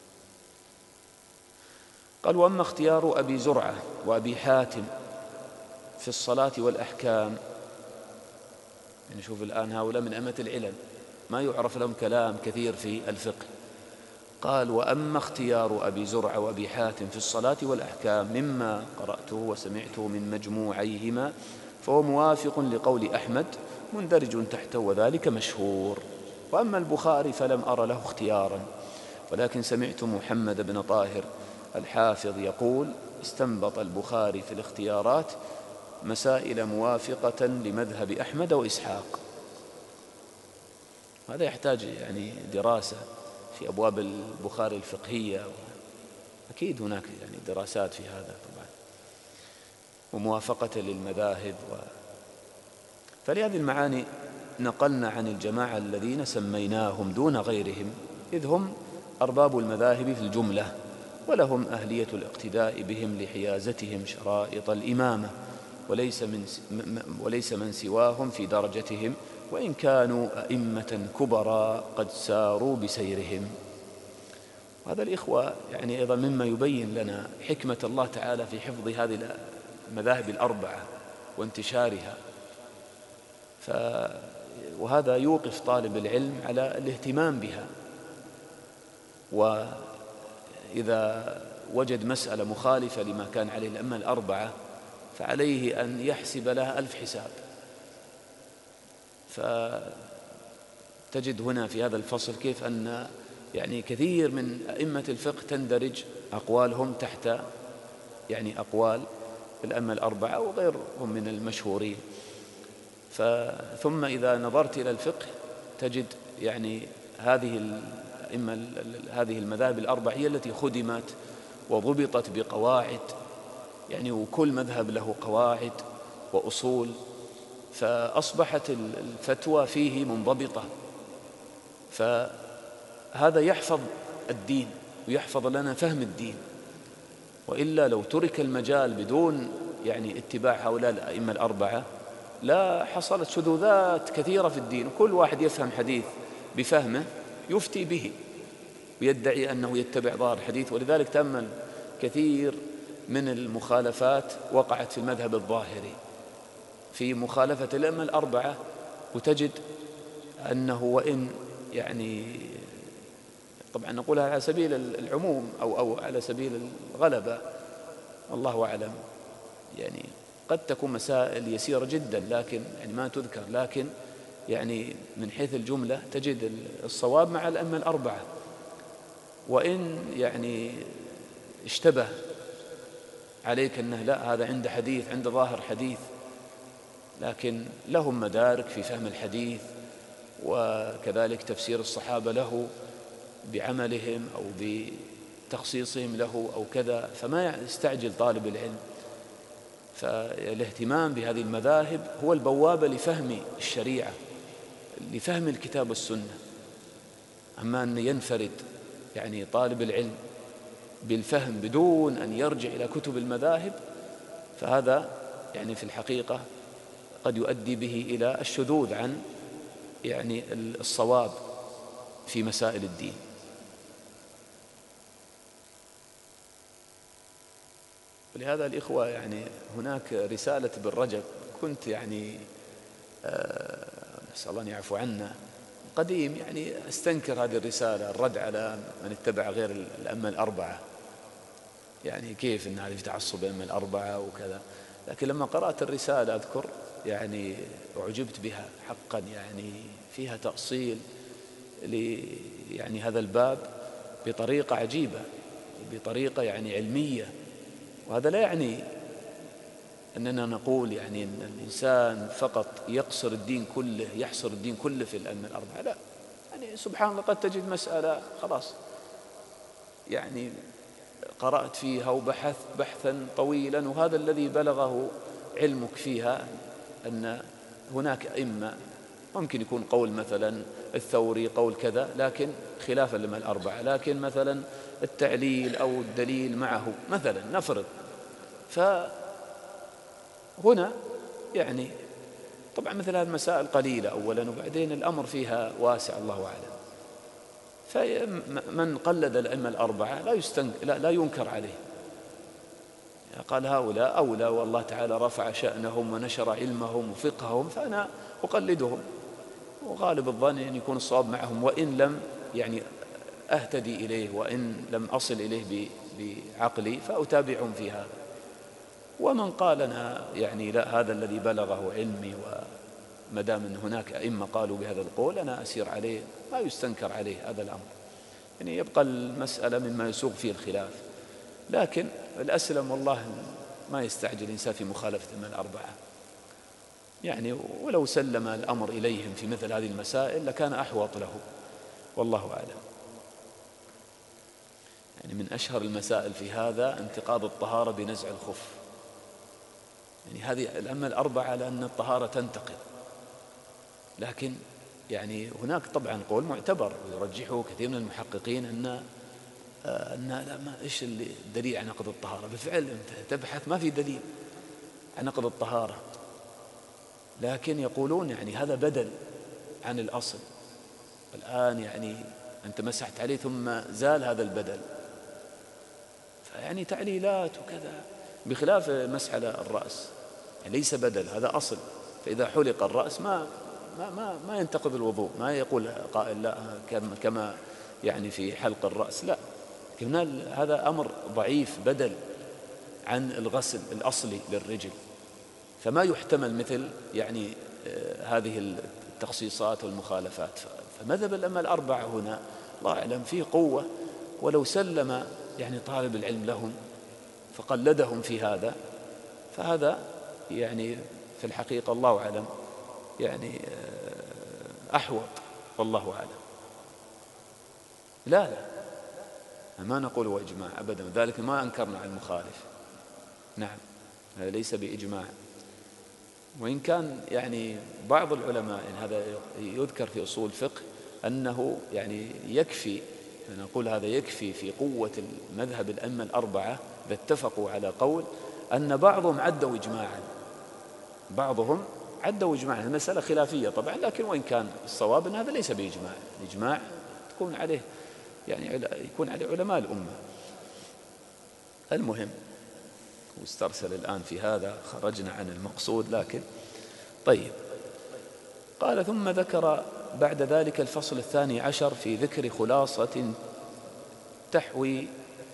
قال وأما اختيار أبي زرعة وأبي حاتم في الصلاة والأحكام، يعني شوف الآن هؤلاء من أئمة العلم ما يعرف لهم كلام كثير في الفقه. قال وأما اختيار أبي زرعة وأبي حاتم في الصلاة والأحكام مما قرأته وسمعته من مجموعيهما فهو موافق لقول أحمد مندرج تحته وذلك مشهور. وأما البخاري فلم أر له اختيارا، ولكن سمعت محمد بن طاهر الحافظ يقول استنبط البخاري في الاختيارات مسائل موافقة لمذهب أحمد وإسحاق. هذا يحتاج يعني دراسة في أبواب البخاري الفقهية، أكيد هناك يعني دراسات في هذا طبعا، وموافقة للمذاهب فلهذه المعاني نقلنا عن الجماعة الذين سميناهم دون غيرهم، إذ هم أرباب المذاهب في الجملة ولهم أهلية الاقتداء بهم لحيازتهم شرائط الإمامة، وليس من سواهم في درجتهم، وإن كانوا أئمة كبرى قد ساروا بسيرهم. وهذا الإخوة يعني أيضا مما يبين لنا حكمة الله تعالى في حفظ هذه المذاهب الأربعة وانتشارها. وهذا يوقف طالب العلم على الاهتمام بها، وإذا وجد مسألة مخالفة لما كان عليه الأئمة الأربعة فعليه أن يحسب لها 1000 حساب. فتجد هنا في هذا الفصل كيف أن يعني كثير من أئمة الفقه تندرج أقوالهم تحت يعني أقوال الأئمة الأربعة وغيرهم من المشهورين. ثم إذا نظرت إلى الفقه تجد يعني هذه المذاهب الأربع هي التي خدمت وضبطت بقواعد، يعني وكل مذهب له قواعد وأصول، فأصبحت الفتوى فيه منضبطة. فهذا يحفظ الدين ويحفظ لنا فهم الدين، وإلا لو ترك المجال بدون يعني اتباع هؤلاء الأئمة الأربعة لا حصلت شذوذات كثيرة في الدين، وكل واحد يفهم حديث بفهمه يفتي به ويدعي أنه يتبع ظاهر الحديث. ولذلك تأمل كثير من المخالفات وقعت في المذهب الظاهري في مخالفة الأئمة الأربعة، وتجد أنه وإن يعني طبعا نقولها على سبيل العموم أو على سبيل الغلبة الله أعلم، يعني قد تكون مسائل يسيرة جدا لكن يعني ما تذكر، لكن يعني من حيث الجملة تجد الصواب مع الأئمة الأربعة، وإن يعني اشتبه عليك أنه لا هذا عنده حديث عنده ظاهر حديث، لكن لهم مدارك في فهم الحديث وكذلك تفسير الصحابة له بعملهم أو بتخصيصهم له أو كذا، فما يستعجل طالب العلم. فالاهتمام بهذه المذاهب هو البوابة لفهم الشريعة، لفهم الكتاب والسنة. أما أن ينفرد يعني طالب العلم بالفهم بدون أن يرجع إلى كتب المذاهب فهذا يعني في الحقيقة قد يؤدي به إلى الشذوذ عن يعني الصواب في مسائل الدين. ولهذا الإخوة يعني هناك رسالة ابن رجب كنت يعني نسأل الله أن يعفو عنا قديم يعني أستنكر هذه الرسالة، الرد على من اتبع غير الأئمة الأربعة، يعني كيف أن هذه في تعصب الأئمة الأربعة وكذا. لكن لما قرأت الرسالة أذكر يعني أعجبت بها حقا، يعني فيها تأصيل يعني هذا الباب بطريقة عجيبة، بطريقة يعني علمية. وهذا لا يعني أننا نقول يعني أن الإنسان فقط يقصر الدين كله يحصر الدين كله في الأئمة الأربعة، لا، يعني سبحان الله قد تجد مسألة خلاص يعني قرأت فيها وبحثت بحثا طويلا وهذا الذي بلغه علمك فيها أن هناك أئمة ممكن يكون قول مثلا الثوري قول كذا لكن خلافا لما الأربعة، لكن مثلا التعليل أو الدليل معه مثلا نفرض، فهنا يعني طبعا مثل هذه المسائل قليلة أولا، وبعدين الأمر فيها واسع الله أعلم. فمن قلد الأئمة الأربعة لا ينكر عليه، قال هؤلاء أولى والله تعالى رفع شأنهم ونشر علمهم وفقههم فأنا أقلدهم، وغالب الظن أن يكون الصواب معهم وإن لم يعني أهتدي إليه وإن لم أصل إليه بعقلي فأتابعهم في هذا. ومن قال أنا يعني لا هذا الذي بلغه علمي ومدام أن هناك أئمة قالوا بهذا القول أنا أسير عليه ما يستنكر عليه هذا الأمر، يعني يبقى المسألة مما يسوق فيه الخلاف، لكن الأسلم والله ما يستعجل الإنسان في مخالفة من الأربعة، يعني ولو سلم الأمر إليهم في مثل هذه المسائل لكان أحوط له والله أعلم. يعني من أشهر المسائل في هذا انتقاض الطهارة بنزع الخف، يعني هذه الأئمة الأربعة لأن الطهارة تنتقض، لكن يعني هناك طبعا قول معتبر ويرجحه كثير من المحققين أن أن لا ما إيش الدليل عن نقض الطهارة. بالفعل أنت تبحث ما في دليل عن نقض الطهارة، لكن يقولون يعني هذا بدل عن الأصل. الآن يعني أنت مسحت عليه ثم زال هذا البدل، فيعني تعليلات وكذا، بخلاف مسح على الرأس يعني ليس بدل، هذا أصل. فإذا حلق الرأس ما ينتقض الوضوء، ما يقول قائل لا كما يعني في حلق الرأس، لا، هذا أمر ضعيف بدل عن الغسل الأصلي للرجل، فما يحتمل مثل يعني هذه التخصيصات والمخالفات. فمذهب الأئمة الأربعة هنا الله أعلم فيه قوة، ولو سلم يعني طالب العلم لهم فقلدهم في هذا، فهذا يعني في الحقيقة الله أعلم يعني أحوط، والله أعلم. لا ما نقول هو إجماع أبدا، ذلك ما أنكرنا على المخالف، نعم هذا ليس بإجماع. وإن كان يعني بعض العلماء يعني هذا يذكر في أصول الفقه أنه يعني يكفي، أنا أقول هذا يكفي في قوة المذهب الأئمة الأربعة إذا اتفقوا على قول أن بعضهم عدوا إجماعا، بعضهم عدوا إجماعا. المسألة خلافية طبعا، لكن وإن كان الصواب أن هذا ليس بإجماع، الإجماع تكون عليه يعني يكون عليه علماء الأمة. المهم واسترسل الآن في هذا، خرجنا عن المقصود، لكن طيب. قال ثم ذكر بعد ذلك الفصل 12 في ذكر خلاصة تحوي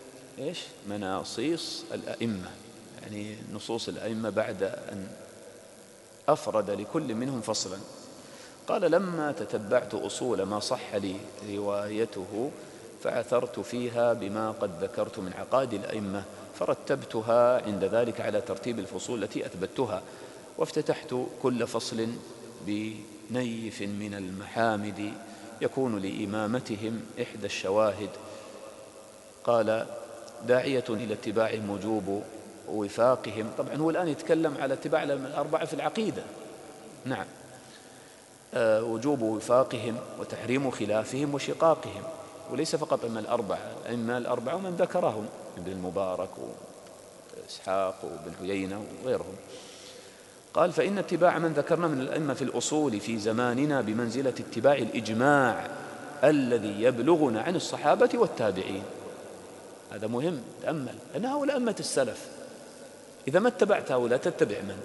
مناصيص الأئمة، يعني نصوص الأئمة بعد أن أفرد لكل منهم فصلا. قال لما تتبعت أصول ما صح لي روايته فعثرت فيها بما قد ذكرت من عقائد الأئمة، فرتبتها عند ذلك على ترتيب الفصول التي أثبتها، وافتتحت كل فصل بنيف من المحامد يكون لإمامتهم إحدى الشواهد. قال داعية إلى اتباعهم وجوب وفاقهم. طبعا هو الآن يتكلم على اتباع الأربعة في العقيدة، نعم، وجوب وفاقهم وتحريم خلافهم وشقاقهم، وليس فقط الأئمة الأربعة ومن ذكرهم ابن المبارك وإسحاق وابن عيينة وغيرهم. قال فإن اتباع من ذكرنا من الأئمة في الأصول في زماننا بمنزلة اتباع الإجماع الذي يبلغنا عن الصحابة والتابعين. هذا مهم، تأمل أن هؤلاء أئمة السلف، إذا ما اتبعت هؤلاء تتبع من؟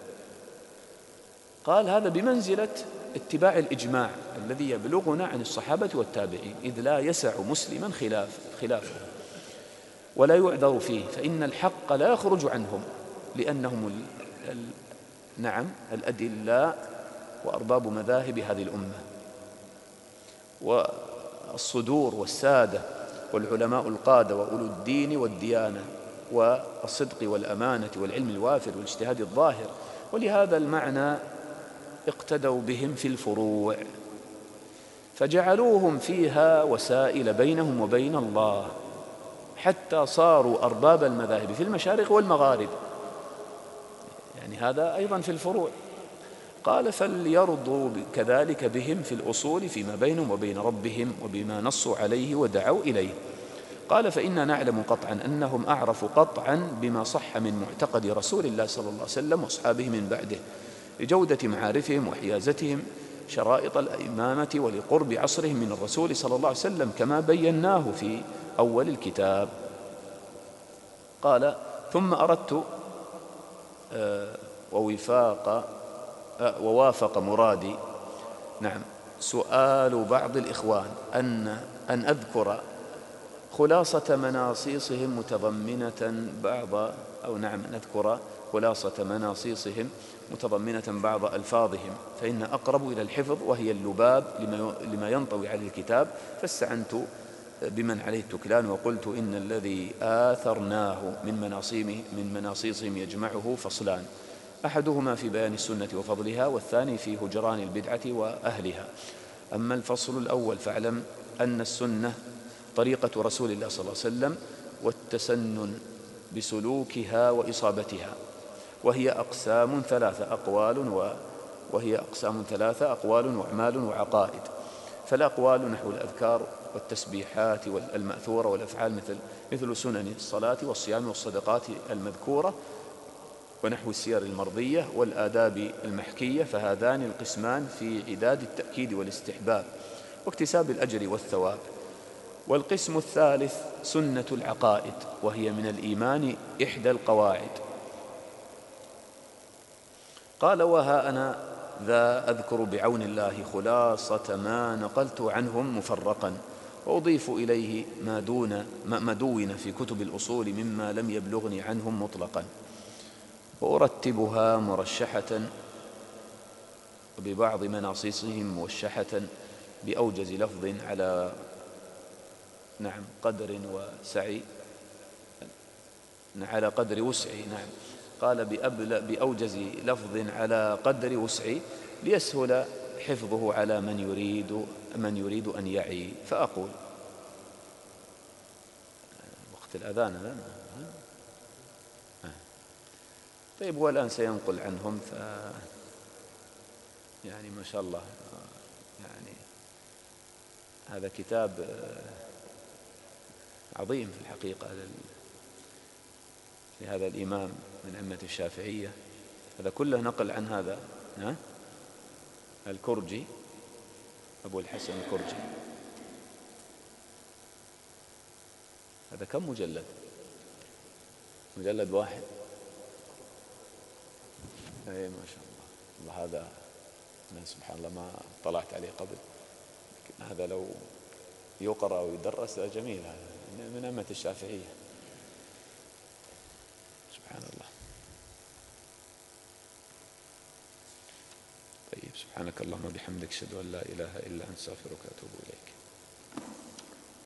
قال هذا بمنزلة اتباع الإجماع الذي يبلغنا عن الصحابة والتابعين، إذ لا يسع مسلما خلافه ولا يعذر فيه، فإن الحق لا يخرج عنهم لأنهم نعم الأدلاء وأرباب مذاهب هذه الأمة، والصدور والسادة والعلماء القادة وأولو الدين والديانة والصدق والأمانة والعلم الوافر والاجتهاد الظاهر، ولهذا المعنى اقتدوا بهم في الفروع فجعلوهم فيها وسائل بينهم وبين الله، حتى صاروا أرباب المذاهب في المشارق والمغارب، يعني هذا أيضا في الفروع. قال فليرضوا كذلك بهم في الأصول فيما بينهم وبين ربهم وبما نصوا عليه ودعوا إليه. قال فإنا نعلم قطعا أنهم أعرفوا قطعا بما صح من معتقد رسول الله صلى الله عليه وسلم وأصحابه من بعده، لجودة معارفهم وحيازتهم شرائط الإمامة ولقرب عصرهم من الرسول صلى الله عليه وسلم كما بيناه في أول الكتاب. قال ثم أردت ووافق مرادي، نعم، سؤال بعض الإخوان أن أذكر خلاصة مناصيصهم متضمنة بعض ألفاظهم، فإن أقرب إلى الحفظ وهي اللباب لما ينطوي على الكتاب، فاستعنت بمن عليه التكلان وقلت إن الذي آثرناه من مناصيصهم يجمعه فصلان، أحدهما في بيان السنة وفضلها، والثاني في هجران البدعة وأهلها. أما الفصل الأول فاعلم أن السنة طريقة رسول الله صلى الله عليه وسلم والتسنن بسلوكها وإصابتها، وهي أقسام ثلاثة أقوال وأعمال وعقائد. فالأقوال نحو الأذكار والتسبيحات المأثورة والأفعال مثل سنن الصلاة والصيام والصدقات المذكورة، ونحو السير المرضية والآداب المحكية، فهذان القسمان في عداد التأكيد والاستحباب واكتساب الأجر والثواب. والقسم الثالث سنة العقائد، وهي من الإيمان إحدى القواعد. قال: وها أنا ذا أذكر بعون الله خلاصة ما نقلت عنهم مفرقا، وأضيف إليه ما دون في كتب الأصول مما لم يبلغني عنهم مطلقا، وأرتبها مرشحة ببعض مناصيصهم موشحة بأوجز لفظ على قدر وسعي، على قدر وسعي. قال: بأوجز لفظ على قدر وسعي، ليسهل حفظه على من يريد أن يعي. فأقول: وقت الأذان الآن. طيب، والآن سينقل عنهم، يعني ما شاء الله، يعني هذا كتاب عظيم في الحقيقة لهذا الإمام من أئمة الشافعية. هذا كله نقل عن هذا الكرجي، أبو الحسن الكرجي. هذا كم مجلد؟ مجلد واحد. أي ما شاء الله. الله، هذا سبحان الله ما طلعت عليه قبل، لكن هذا لو يقرأ ويدرس جميل. هذا من أئمة الشافعية، سبحان الله. طيب، سبحانك اللهم وبحمدك، أشهد أن لا إله إلا أنت، أستغفرك وأتوب إليك.